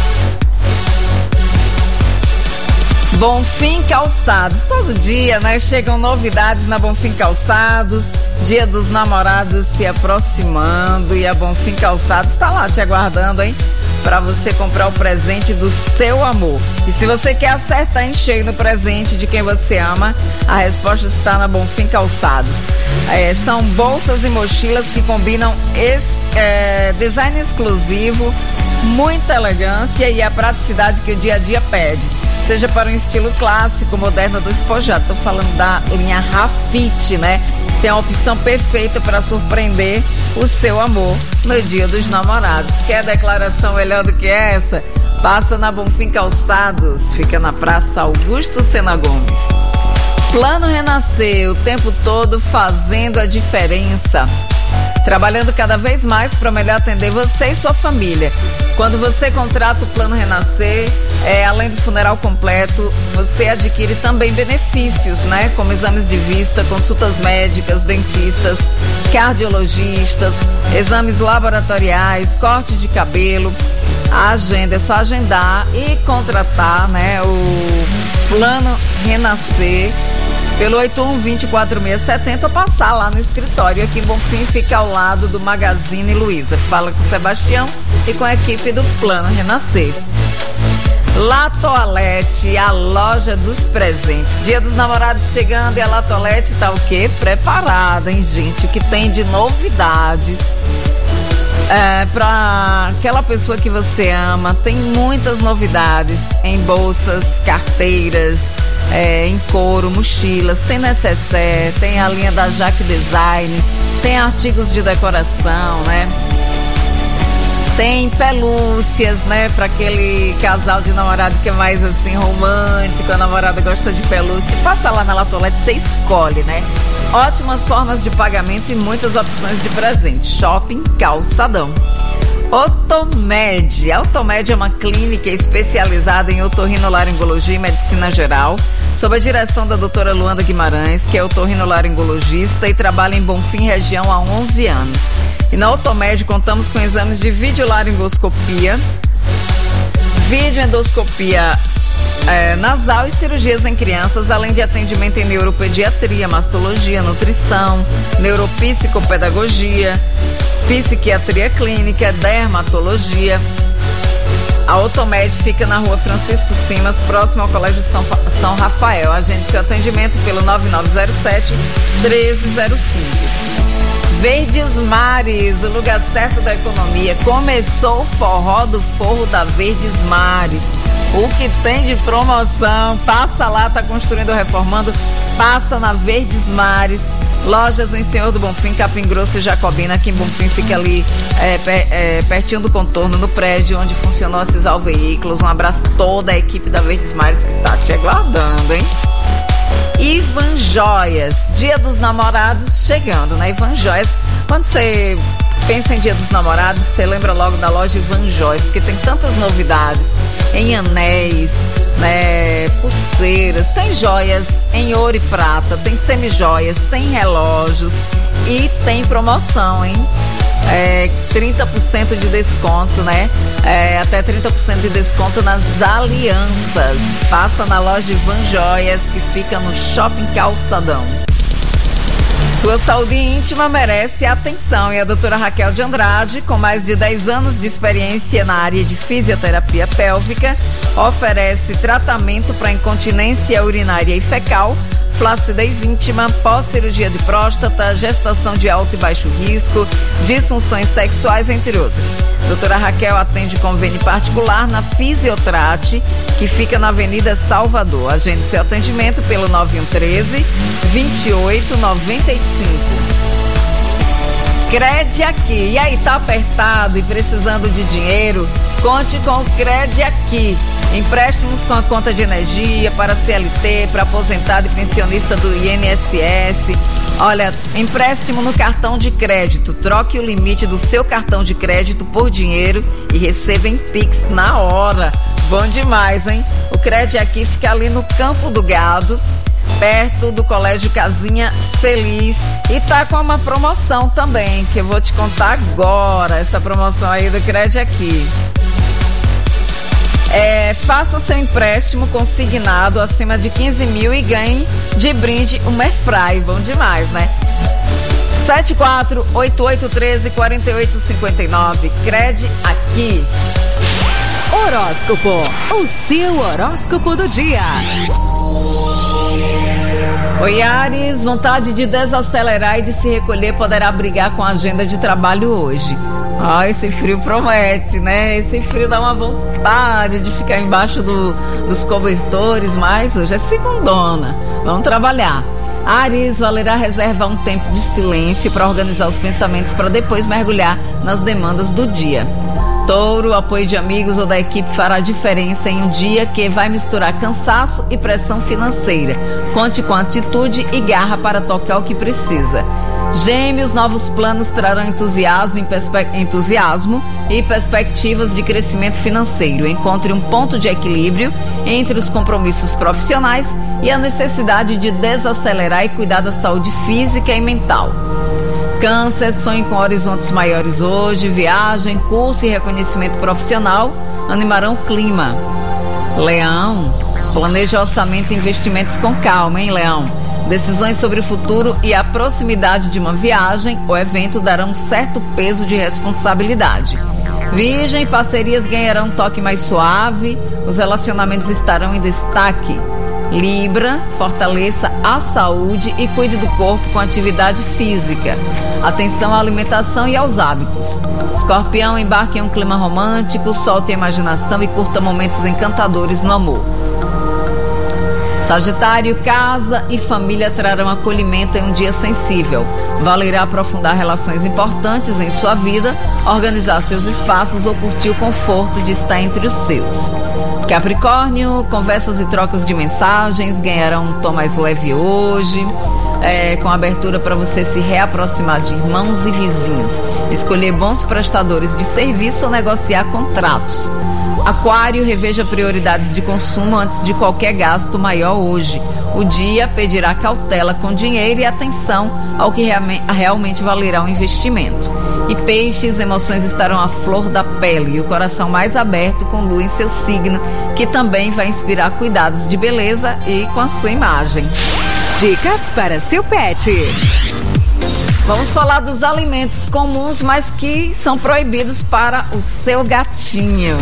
Bonfim Calçados, todo dia, né? Chegam novidades na Bonfim Calçados, Dia dos Namorados se aproximando e a Bonfim Calçados está lá te aguardando, hein? Para você comprar o presente do seu amor. E se você quer acertar em cheio no presente de quem você ama, a resposta está na Bonfim Calçados. É, são bolsas e mochilas que combinam esse, é, design exclusivo, muita elegância e a praticidade que o dia a dia pede. Seja para um estilo clássico, moderno ou despojado. Estou falando da linha Rafite, né? Tem a opção perfeita para surpreender o seu amor no Dia dos Namorados. Quer declaração melhor do que essa? Passa na Bonfim Calçados. Fica na Praça Augusto Sena Gomes. Plano Renascer, o tempo todo fazendo a diferença. Trabalhando cada vez mais para melhor atender você e sua família. Quando você contrata o Plano Renascer, é, além do funeral completo, você adquire também benefícios, né? Como exames de vista, consultas médicas, dentistas, cardiologistas, exames laboratoriais, corte de cabelo. A agenda é só agendar e contratar, né, o Plano Renascer pelo oito um, vinte e quatro, seiscentos e setenta ou passar lá no escritório. Aqui em Bonfim fica ao lado do Magazine Luiza. Fala com o Sebastião e com a equipe do Plano Renascer. La Toalete, a loja dos presentes. Dia dos Namorados chegando e a La Toalete tá o quê? Preparada, hein, gente? O que tem de novidades é, para aquela pessoa que você ama. Tem muitas novidades em bolsas, carteiras, É, em couro, mochilas, tem necessaire, tem a linha da Jaque Design, tem artigos de decoração, né? Tem pelúcias, né? Para aquele casal de namorado que é mais assim romântico, a namorada gosta de pelúcia. Passa lá na La Toalete, você escolhe, né? Ótimas formas de pagamento e muitas opções de presente. Shopping Calçadão. Otomed. A Otomed é uma clínica especializada em otorrinolaringologia e medicina geral, sob a direção da doutora Luanda Guimarães, que é otorrinolaringologista e trabalha em Bonfim região há onze anos. E na Otomed contamos com exames de videolaringoscopia, videoendoscopia é, nasal e cirurgias em crianças, além de atendimento em neuropediatria, mastologia, nutrição, neuropsicopedagogia, psiquiatria clínica, dermatologia. A Otomed fica na rua Francisco Simas, próximo ao Colégio São, São Rafael. Agende seu atendimento pelo nove nove zero sete, um três zero cinco. Verdes Mares, o lugar certo da economia. Começou o forró do forro da Verdes Mares. O que tem de promoção? Passa lá, tá construindo ou reformando? Passa na Verdes Mares. Lojas em Senhor do Bonfim, Capim Grosso e Jacobina. Aqui em Bonfim fica ali é, per, é, pertinho do contorno, no prédio onde funcionou a Cisal Veículos. Um abraço a toda a equipe da Verdes Mares que tá te aguardando, hein? Ivan Joias, Dia dos Namorados chegando, né? Ivan Joias, quando você pensa em Dia dos Namorados, você lembra logo da loja Ivan Joias, porque tem tantas novidades em anéis, né, pulseiras, tem joias em ouro e prata, tem semijoias, tem relógios e tem promoção, hein? É, trinta por cento de desconto, né? É, até trinta por cento de desconto nas alianças. Passa na loja Ivan Joias, que fica no Shopping Calçadão. Sua saúde íntima merece atenção e a doutora Raquel de Andrade, com mais de dez anos de experiência na área de fisioterapia pélvica, oferece tratamento para incontinência urinária e fecal, flacidez íntima, pós-cirurgia de próstata, gestação de alto e baixo risco, disfunções sexuais, entre outras. Doutora Raquel atende convênio particular na Fisiotrate, que fica na Avenida Salvador. Agende seu atendimento pelo nove um um três, dois oito nove cinco. Crede Aqui. E aí, tá apertado e precisando de dinheiro? Conte com o Crede Aqui. Empréstimos com a conta de energia para C L T, para aposentado e pensionista do I N S S. Olha, empréstimo no cartão de crédito. Troque o limite do seu cartão de crédito por dinheiro e receba em Pix na hora. Bom demais, hein? O Crede Aqui fica ali no Campo do Gado, perto do Colégio Casinha Feliz, e tá com uma promoção também, que eu vou te contar agora, essa promoção aí do Crede Aqui. É, faça seu empréstimo consignado acima de quinze mil e ganhe de brinde um Airfry. Bom demais, né? sete quatro oito oito um três quatro oito cinco nove. Crede Aqui.
Horóscopo, o seu horóscopo do dia.
Oi, Áries, vontade de desacelerar e de se recolher poderá brigar com a agenda de trabalho hoje. Ah, esse frio promete, né? Esse frio dá uma vontade de ficar embaixo do, dos cobertores, mas hoje é segundona. Vamos trabalhar. Áries, valerá reservar um tempo de silêncio para organizar os pensamentos para depois mergulhar nas demandas do dia. Touro, apoio de amigos ou da equipe fará diferença em um dia que vai misturar cansaço e pressão financeira. Conte com atitude e garra para tocar o que precisa. Gêmeos, novos planos trarão entusiasmo, em perspe... entusiasmo e perspectivas de crescimento financeiro. Encontre um ponto de equilíbrio entre os compromissos profissionais e a necessidade de desacelerar e cuidar da saúde física e mental. Câncer, sonhe com horizontes maiores hoje. Viagem, curso e reconhecimento profissional animarão o clima. Leão, planeje orçamento e investimentos com calma, hein, Leão? Decisões sobre o futuro e a proximidade de uma viagem ou evento darão um certo peso de responsabilidade. Virgem, parcerias ganharão um toque mais suave, os relacionamentos estarão em destaque. Libra, fortaleça a saúde e cuide do corpo com atividade física. Atenção à alimentação e aos hábitos. Escorpião, embarque em um clima romântico, solte a imaginação e curta momentos encantadores no amor. Sagitário, casa e família trarão acolhimento em um dia sensível. Valerá aprofundar relações importantes em sua vida, organizar seus espaços ou curtir o conforto de estar entre os seus. Capricórnio, conversas e trocas de mensagens ganharão um tom mais leve hoje, é, com abertura para você se reaproximar de irmãos e vizinhos, escolher bons prestadores de serviço ou negociar contratos. Aquário, reveja prioridades de consumo antes de qualquer gasto maior hoje. O dia pedirá cautela com dinheiro e atenção ao que realmente valerá um investimento. E Peixes, emoções estarão à flor da pele e o coração mais aberto com lua em seu signo, que também vai inspirar cuidados de beleza e com a sua imagem.
Dicas para seu pet.
Vamos falar dos alimentos comuns, mas que são proibidos para o seu gatinho.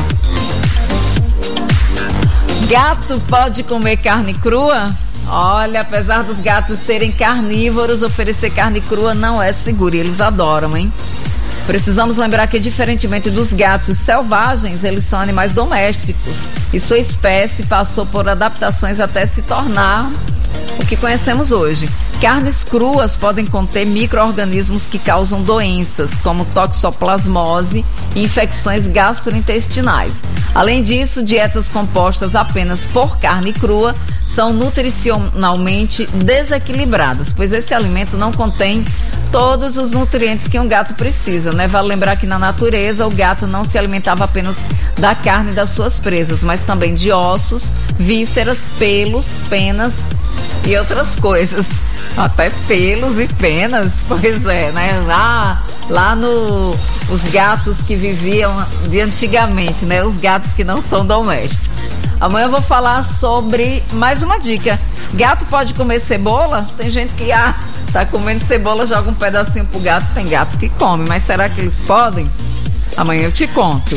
Gato pode comer carne crua? Olha, apesar dos gatos serem carnívoros, oferecer carne crua não é seguro e eles adoram, hein? Precisamos lembrar que, diferentemente dos gatos selvagens, eles são animais domésticos e sua espécie passou por adaptações até se tornar o que conhecemos hoje. Carnes cruas podem conter micro-organismos que causam doenças, como toxoplasmose e infecções gastrointestinais. Além disso, dietas compostas apenas por carne crua são nutricionalmente desequilibradas, pois esse alimento não contém todos os nutrientes que um gato precisa, né? Vale lembrar que na natureza o gato não se alimentava apenas da carne das suas presas, mas também de ossos, vísceras, pelos, penas e outras coisas. Até pelos e penas, pois é, né? Lá, lá no os gatos que viviam de antigamente, né? Os gatos que não são domésticos. Amanhã eu vou falar sobre mais uma dica. Gato pode comer cebola? Tem gente que ah, tá comendo cebola, joga um pedacinho pro gato. Tem gato que come, mas será que eles podem? Amanhã eu te conto.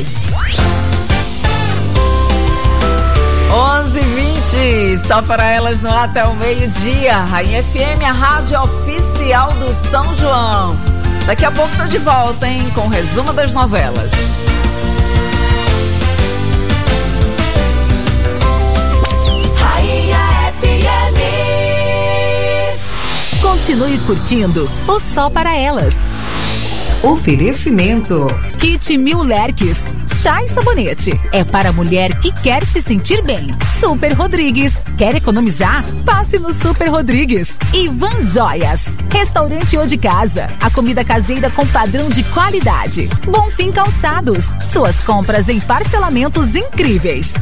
onze e vinte, só para elas no ar até o meio-dia. Rainha F M, a rádio oficial do São João. Daqui a pouco tô de volta, hein, com o resumo das novelas.
Rainha F M. Continue curtindo o Sol para Elas. Oferecimento.
Kit Mil Lerques. Chá e sabonete. É para a mulher que quer se sentir bem. Super Rodrigues. Quer economizar? Passe no Super Rodrigues. Ivan Joias. Restaurante ou de casa. A comida caseira com padrão de qualidade. Bonfim Calçados. Suas compras em parcelamentos incríveis.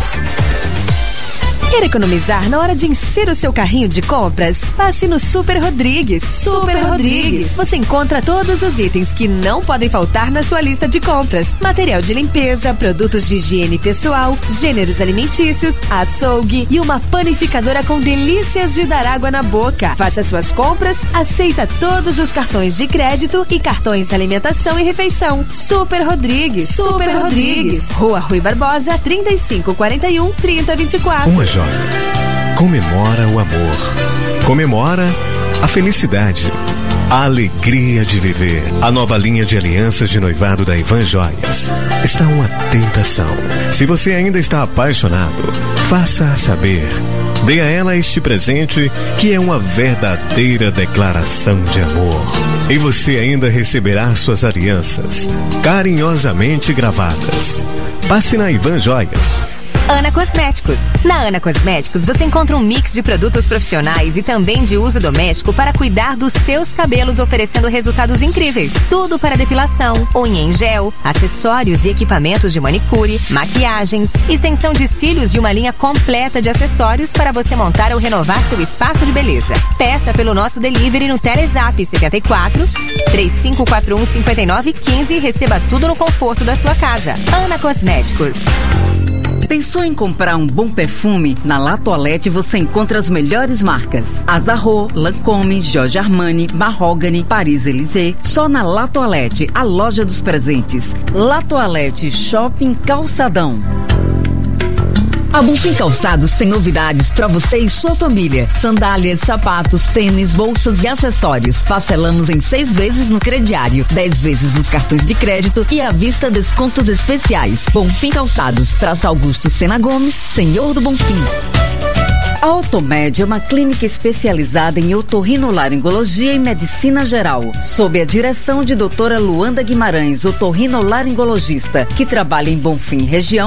Quer economizar na hora de encher o seu carrinho de compras? Passe no Super Rodrigues. Super Rodrigues. Você encontra todos os itens que não podem faltar na sua lista de compras. Material de limpeza, produtos de higiene pessoal, gêneros alimentícios, açougue e uma panificadora com delícias de dar água na boca. Faça suas compras, aceita todos os cartões de crédito e cartões de alimentação e refeição. Super Rodrigues. Super Rodrigues. Rua Rui Barbosa, trinta e cinco quarenta e um, trinta vinte e quatro.
Uma joia comemora o amor, comemora a felicidade, a alegria de viver. A nova linha de alianças de noivado da Ivan Joias está uma tentação. Se você ainda está apaixonado, faça-a saber. Dê a ela este presente que é uma verdadeira declaração de amor. E você ainda receberá suas alianças carinhosamente gravadas. Passe na Ivan Joias.
Ana Cosméticos. Na Ana Cosméticos você encontra um mix de produtos profissionais e também de uso doméstico para cuidar dos seus cabelos, oferecendo resultados incríveis. Tudo para depilação, unha em gel, acessórios e equipamentos de manicure, maquiagens, extensão de cílios e uma linha completa de acessórios para você montar ou renovar seu espaço de beleza. Peça pelo nosso delivery no Telezap cinquenta e quatro, três cinco quatro um, cinco nove um cinco e receba tudo no conforto da sua casa. Ana Cosméticos.
Pensou em comprar um bom perfume? Na La Toilette você encontra as melhores marcas: Azarro, Lancôme, Giorgio Armani, Mahogany, Paris-Élysée. Só na La Toilette, a loja dos presentes. La Toilette Shopping Calçadão. A Bonfim Calçados tem novidades para você e sua família. Sandálias, sapatos, tênis, bolsas e acessórios. Parcelamos em seis vezes no crediário, dez vezes nos cartões de crédito e à vista descontos especiais. Bonfim Calçados, Praça Augusto Sena Gomes, Senhor do Bonfim. A Otomed é uma clínica especializada em otorrinolaringologia e medicina geral, sob a direção de doutora Luanda Guimarães, otorrinolaringologista, que trabalha em Bonfim, região